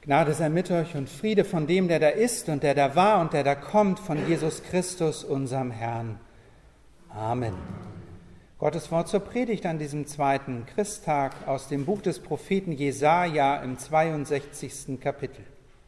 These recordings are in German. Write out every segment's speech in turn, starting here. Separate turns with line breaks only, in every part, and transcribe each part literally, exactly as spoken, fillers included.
Gnade sei mit euch und Friede von dem, der da ist und der da war und der da kommt, von Jesus Christus, unserem Herrn. Amen. Gottes Wort zur Predigt an diesem zweiten Christtag aus dem Buch des Propheten Jesaja im zweiundsechzigsten Kapitel.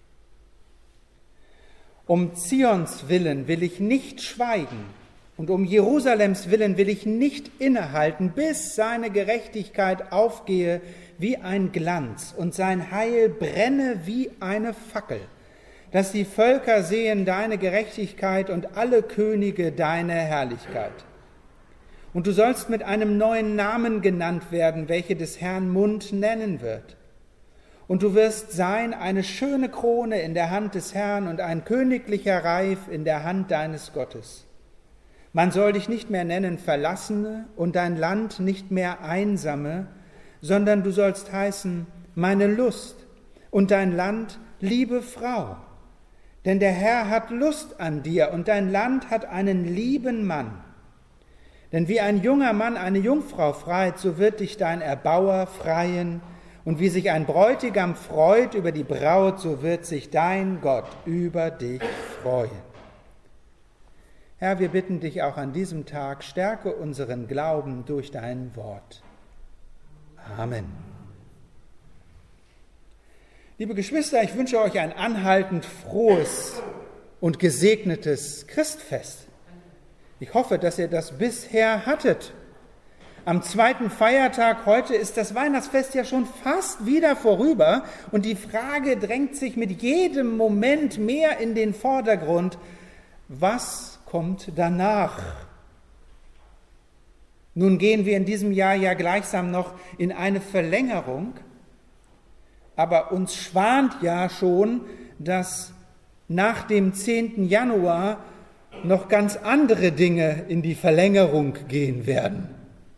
Um Zions willen will ich nicht schweigen und um Jerusalems willen will ich nicht innehalten, bis seine Gerechtigkeit aufgehe wie ein Glanz und sein Heil brenne wie eine Fackel, dass die Völker sehen deine Gerechtigkeit und alle Könige deine Herrlichkeit. Und du sollst mit einem neuen Namen genannt werden, welche des Herrn Mund nennen wird. Und du wirst sein eine schöne Krone in der Hand des Herrn und ein königlicher Reif in der Hand deines Gottes. Man soll dich nicht mehr nennen Verlassene und dein Land nicht mehr Einsame, sondern du sollst heißen, meine Lust und dein Land, liebe Frau. Denn der Herr hat Lust an dir und dein Land hat einen lieben Mann. Denn wie ein junger Mann eine Jungfrau freit, so wird dich dein Erbauer freien. Und wie sich ein Bräutigam freut über die Braut, so wird sich dein Gott über dich freuen. Herr, wir bitten dich auch an diesem Tag, stärke unseren Glauben durch dein Wort. Amen. Liebe Geschwister, ich wünsche euch ein anhaltend frohes und gesegnetes Christfest. Ich hoffe, dass ihr das bisher hattet. Am zweiten Feiertag heute ist das Weihnachtsfest ja schon fast wieder vorüber und die Frage drängt sich mit jedem Moment mehr in den Vordergrund: Was kommt danach? Nun gehen wir in diesem Jahr ja gleichsam noch in eine Verlängerung, aber uns schwant ja schon, dass nach dem zehnten Januar noch ganz andere Dinge in die Verlängerung gehen werden.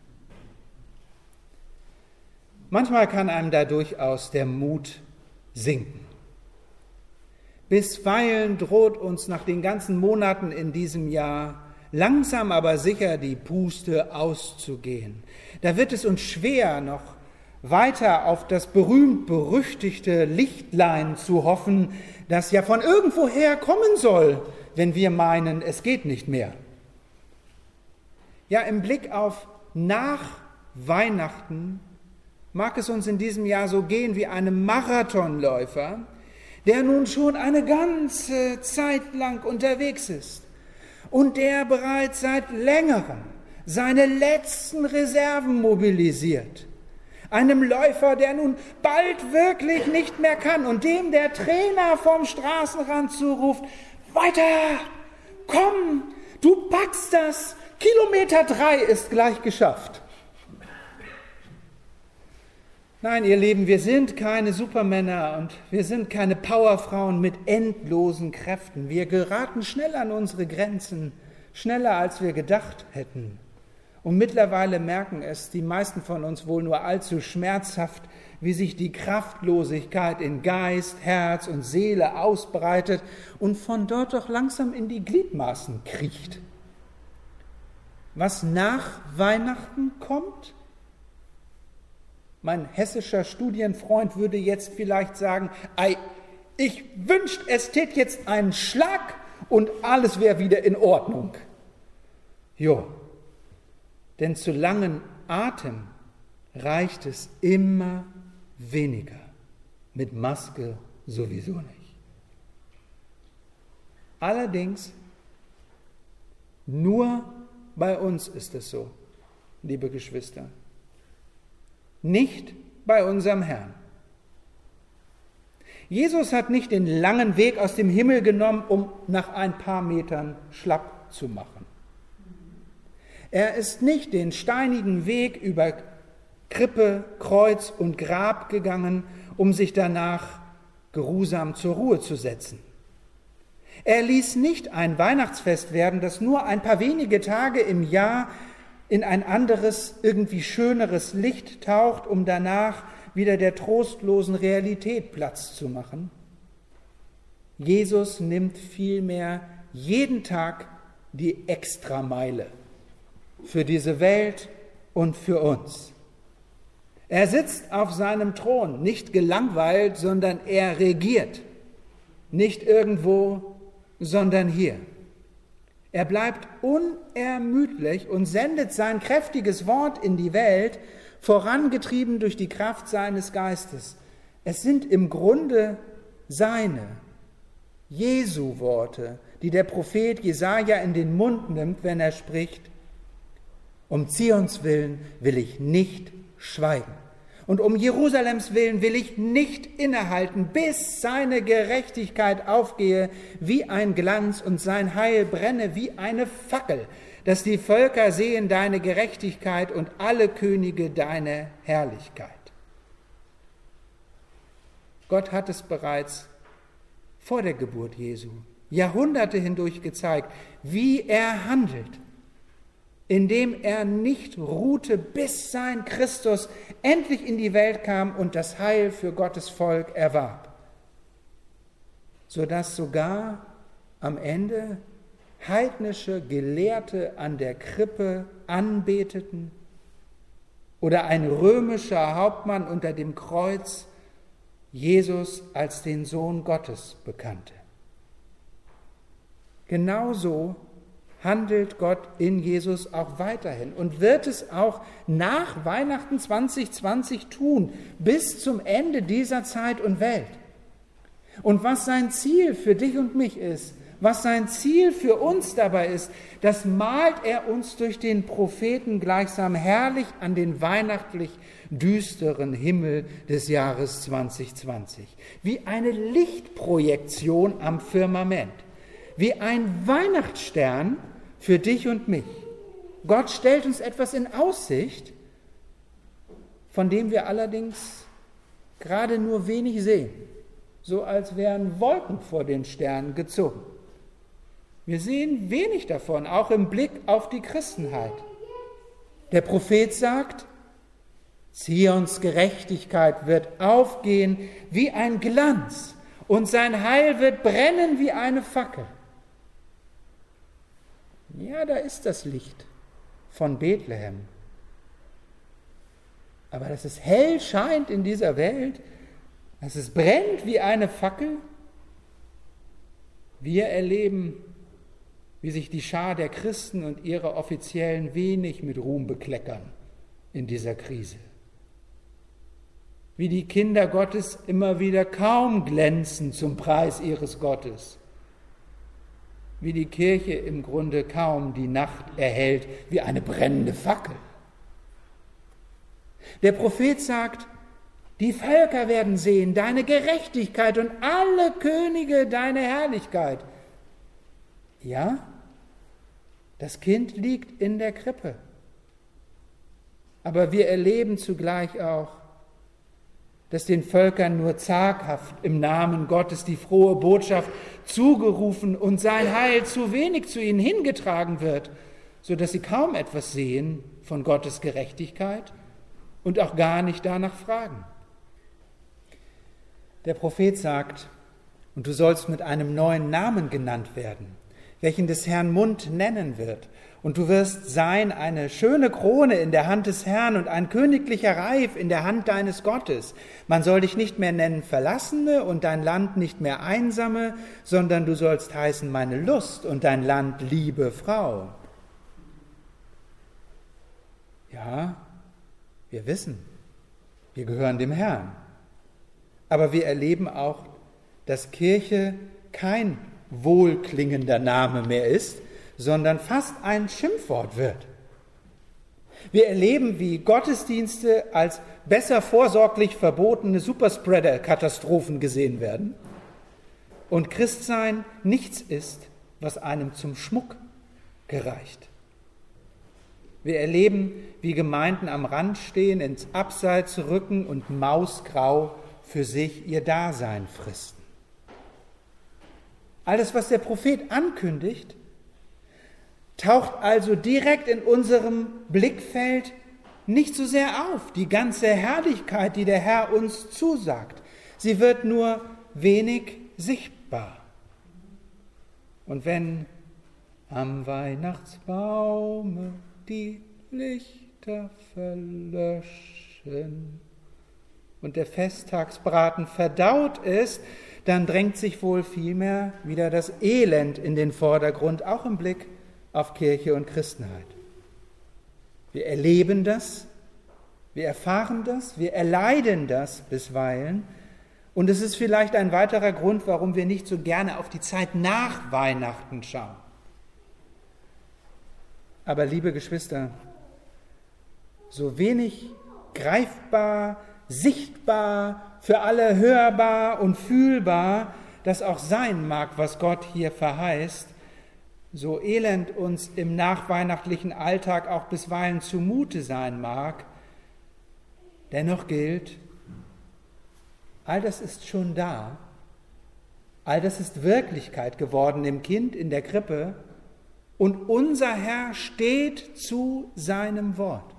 Manchmal kann einem da durchaus der Mut sinken. Bisweilen droht uns nach den ganzen Monaten in diesem Jahr langsam aber sicher die Puste auszugehen. Da wird es uns schwer, noch weiter auf das berühmt-berüchtigte Lichtlein zu hoffen, das ja von irgendwoher kommen soll, wenn wir meinen, es geht nicht mehr. Ja, im Blick auf nach Weihnachten mag es uns in diesem Jahr so gehen wie einem Marathonläufer, der nun schon eine ganze Zeit lang unterwegs ist und der bereits seit längerem seine letzten Reserven mobilisiert. Einem Läufer, der nun bald wirklich nicht mehr kann und dem der Trainer vom Straßenrand zuruft: Weiter, komm, du packst das, Kilometer drei ist gleich geschafft. Nein, ihr Lieben, wir sind keine Supermänner und wir sind keine Powerfrauen mit endlosen Kräften. Wir geraten schnell an unsere Grenzen, schneller als wir gedacht hätten. Und mittlerweile merken es die meisten von uns wohl nur allzu schmerzhaft, wie sich die Kraftlosigkeit in Geist, Herz und Seele ausbreitet und von dort doch langsam in die Gliedmaßen kriecht. Was nach Weihnachten kommt? Mein hessischer Studienfreund würde jetzt vielleicht sagen: Ei, ich wünschte, es tät jetzt einen Schlag und alles wäre wieder in Ordnung. Jo, denn zu langen Atem reicht es immer weniger. Mit Maske sowieso nicht. Allerdings, nur bei uns ist es so, liebe Geschwister. Nicht bei unserem Herrn. Jesus hat nicht den langen Weg aus dem Himmel genommen, um nach ein paar Metern schlapp zu machen. Er ist nicht den steinigen Weg über Krippe, Kreuz und Grab gegangen, um sich danach geruhsam zur Ruhe zu setzen. Er ließ nicht ein Weihnachtsfest werden, das nur ein paar wenige Tage im Jahr in ein anderes, irgendwie schöneres Licht taucht, um danach wieder der trostlosen Realität Platz zu machen. Jesus nimmt vielmehr jeden Tag die Extrameile für diese Welt und für uns. Er sitzt auf seinem Thron, nicht gelangweilt, sondern er regiert. Nicht irgendwo, sondern hier. Er bleibt unermüdlich und sendet sein kräftiges Wort in die Welt, vorangetrieben durch die Kraft seines Geistes. Es sind im Grunde seine, Jesu Worte, die der Prophet Jesaja in den Mund nimmt, wenn er spricht: Um Zions willen will ich nicht schweigen. Und um Jerusalems willen will ich nicht innehalten, bis seine Gerechtigkeit aufgehe wie ein Glanz und sein Heil brenne wie eine Fackel, dass die Völker sehen deine Gerechtigkeit und alle Könige deine Herrlichkeit. Gott hat es bereits vor der Geburt Jesu Jahrhunderte hindurch gezeigt, wie er handelt, indem er nicht ruhte, bis sein Christus endlich in die Welt kam und das Heil für Gottes Volk erwarb, sodass sogar am Ende heidnische Gelehrte an der Krippe anbeteten oder ein römischer Hauptmann unter dem Kreuz Jesus als den Sohn Gottes bekannte. Genauso handelt Gott in Jesus auch weiterhin und wird es auch nach Weihnachten zwanzig zwanzig tun, bis zum Ende dieser Zeit und Welt. Und was sein Ziel für dich und mich ist, was sein Ziel für uns dabei ist, das malt er uns durch den Propheten gleichsam herrlich an den weihnachtlich düsteren Himmel des Jahres zwanzig zwanzig. Wie eine Lichtprojektion am Firmament, wie ein Weihnachtsstern für dich und mich. Gott stellt uns etwas in Aussicht, von dem wir allerdings gerade nur wenig sehen, so als wären Wolken vor den Sternen gezogen. Wir sehen wenig davon, auch im Blick auf die Christenheit. Der Prophet sagt, Zions Gerechtigkeit wird aufgehen wie ein Glanz und sein Heil wird brennen wie eine Fackel. Ja, da ist das Licht von Bethlehem. Aber dass es hell scheint in dieser Welt, dass es brennt wie eine Fackel, wir erleben, wie sich die Schar der Christen und ihre Offiziellen wenig mit Ruhm bekleckern in dieser Krise. Wie die Kinder Gottes immer wieder kaum glänzen zum Preis ihres Gottes. Wie die Kirche im Grunde kaum die Nacht erhält wie eine brennende Fackel. Der Prophet sagt, die Völker werden sehen deine Gerechtigkeit und alle Könige deine Herrlichkeit. Ja, das Kind liegt in der Krippe. Aber wir erleben zugleich auch, dass den Völkern nur zaghaft im Namen Gottes die frohe Botschaft zugerufen und sein Heil zu wenig zu ihnen hingetragen wird, sodass sie kaum etwas sehen von Gottes Gerechtigkeit und auch gar nicht danach fragen. Der Prophet sagt, und du sollst mit einem neuen Namen genannt werden, welchen des Herrn Mund nennen wird. Und du wirst sein eine schöne Krone in der Hand des Herrn und ein königlicher Reif in der Hand deines Gottes. Man soll dich nicht mehr nennen Verlassene und dein Land nicht mehr Einsame, sondern du sollst heißen meine Lust und dein Land liebe Frau. Ja, wir wissen, wir gehören dem Herrn. Aber wir erleben auch, dass Kirche kein wohlklingender Name mehr ist, sondern fast ein Schimpfwort wird. Wir erleben, wie Gottesdienste als besser vorsorglich verbotene Superspreader-Katastrophen gesehen werden und Christsein nichts ist, was einem zum Schmuck gereicht. Wir erleben, wie Gemeinden am Rand stehen, ins Abseits rücken und mausgrau für sich ihr Dasein fristen. Alles, was der Prophet ankündigt, taucht also direkt in unserem Blickfeld nicht so sehr auf. Die ganze Herrlichkeit, die der Herr uns zusagt, sie wird nur wenig sichtbar. Und wenn am Weihnachtsbaume die Lichter verlöschen, und der Festtagsbraten verdaut ist, dann drängt sich wohl vielmehr wieder das Elend in den Vordergrund, auch im Blick auf Kirche und Christenheit. Wir erleben das, wir erfahren das, wir erleiden das bisweilen. Und es ist vielleicht ein weiterer Grund, warum wir nicht so gerne auf die Zeit nach Weihnachten schauen. Aber liebe Geschwister, so wenig greifbar, sichtbar, für alle hörbar und fühlbar das auch sein mag, was Gott hier verheißt, so elend uns im nachweihnachtlichen Alltag auch bisweilen zumute sein mag, dennoch gilt, all das ist schon da, all das ist Wirklichkeit geworden im Kind, in der Krippe, und unser Herr steht zu seinem Wort.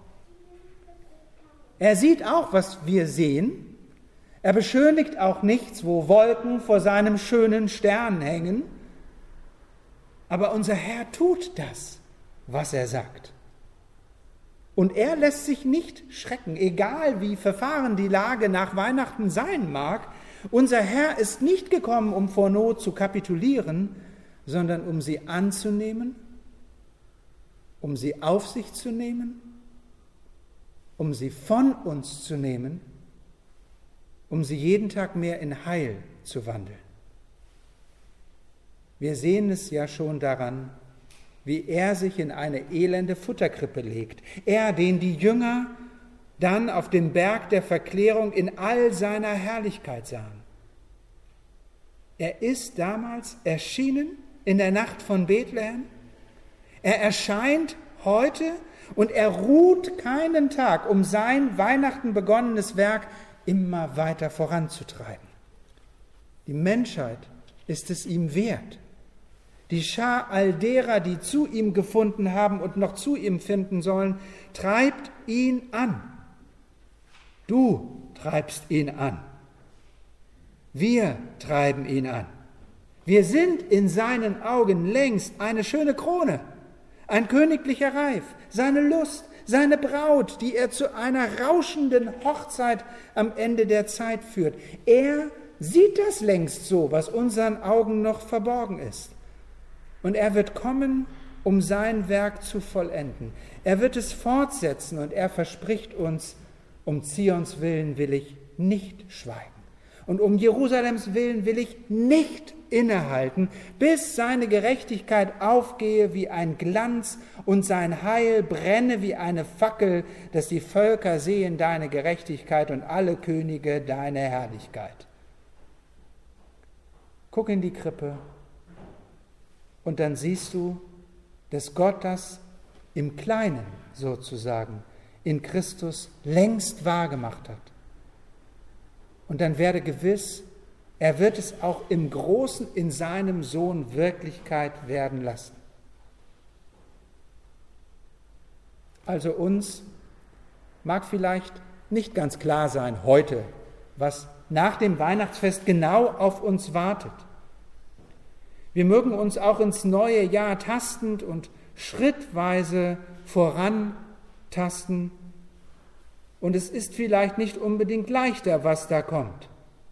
Er sieht auch, was wir sehen. Er beschönigt auch nichts, wo Wolken vor seinem schönen Stern hängen. Aber unser Herr tut das, was er sagt. Und er lässt sich nicht schrecken, egal wie verfahren die Lage nach Weihnachten sein mag. Unser Herr ist nicht gekommen, um vor Not zu kapitulieren, sondern um sie anzunehmen, um sie auf sich zu nehmen, um sie von uns zu nehmen, um sie jeden Tag mehr in Heil zu wandeln. Wir sehen es ja schon daran, wie er sich in eine elende Futterkrippe legt. Er, den die Jünger dann auf dem Berg der Verklärung in all seiner Herrlichkeit sahen. Er ist damals erschienen in der Nacht von Bethlehem. Er erscheint heute und er ruht keinen Tag, um sein Weihnachten begonnenes Werk immer weiter voranzutreiben. Die Menschheit ist es ihm wert. Die Schar all derer, die zu ihm gefunden haben und noch zu ihm finden sollen, treibt ihn an. Du treibst ihn an. Wir treiben ihn an. Wir sind in seinen Augen längst eine schöne Krone, ein königlicher Reif, seine Lust, seine Braut, die er zu einer rauschenden Hochzeit am Ende der Zeit führt. Er sieht das längst so, was unseren Augen noch verborgen ist. Und er wird kommen, um sein Werk zu vollenden. Er wird es fortsetzen und er verspricht uns, um Zions Willen will ich nicht schweigen. Und um Jerusalems Willen will ich nicht innehalten, bis seine Gerechtigkeit aufgehe wie ein Glanz und sein Heil brenne wie eine Fackel, dass die Völker sehen deine Gerechtigkeit und alle Könige deine Herrlichkeit. Guck in die Krippe und dann siehst du, dass Gott das im Kleinen sozusagen in Christus längst wahrgemacht hat. Und dann werde gewiss, er wird es auch im Großen in seinem Sohn Wirklichkeit werden lassen. Also uns mag vielleicht nicht ganz klar sein heute, was nach dem Weihnachtsfest genau auf uns wartet. Wir mögen uns auch ins neue Jahr tastend und schrittweise vorantasten. Und es ist vielleicht nicht unbedingt leichter, was da kommt.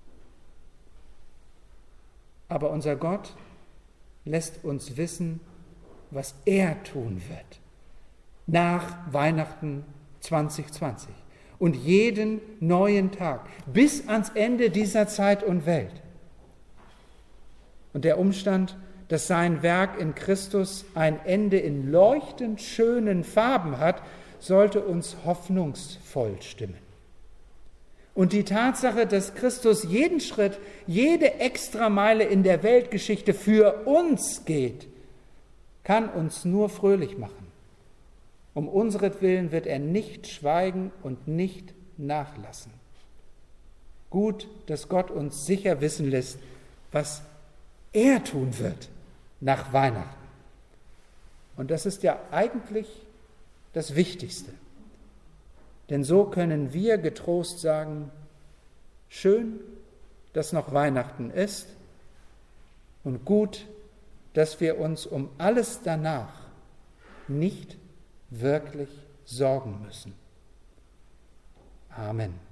Aber unser Gott lässt uns wissen, was er tun wird nach Weihnachten zwanzig zwanzig und jeden neuen Tag bis ans Ende dieser Zeit und Welt. Und der Umstand, dass sein Werk in Christus ein Ende in leuchtend schönen Farben hat, sollte uns hoffnungsvoll stimmen. Und die Tatsache, dass Christus jeden Schritt, jede Extrameile in der Weltgeschichte für uns geht, kann uns nur fröhlich machen. Um unseretwillen wird er nicht schweigen und nicht nachlassen. Gut, dass Gott uns sicher wissen lässt, was er tun wird nach Weihnachten. Und das ist ja eigentlich das Wichtigste. Denn so können wir getrost sagen, schön, dass noch Weihnachten ist und gut, dass wir uns um alles danach nicht wirklich sorgen müssen. Amen.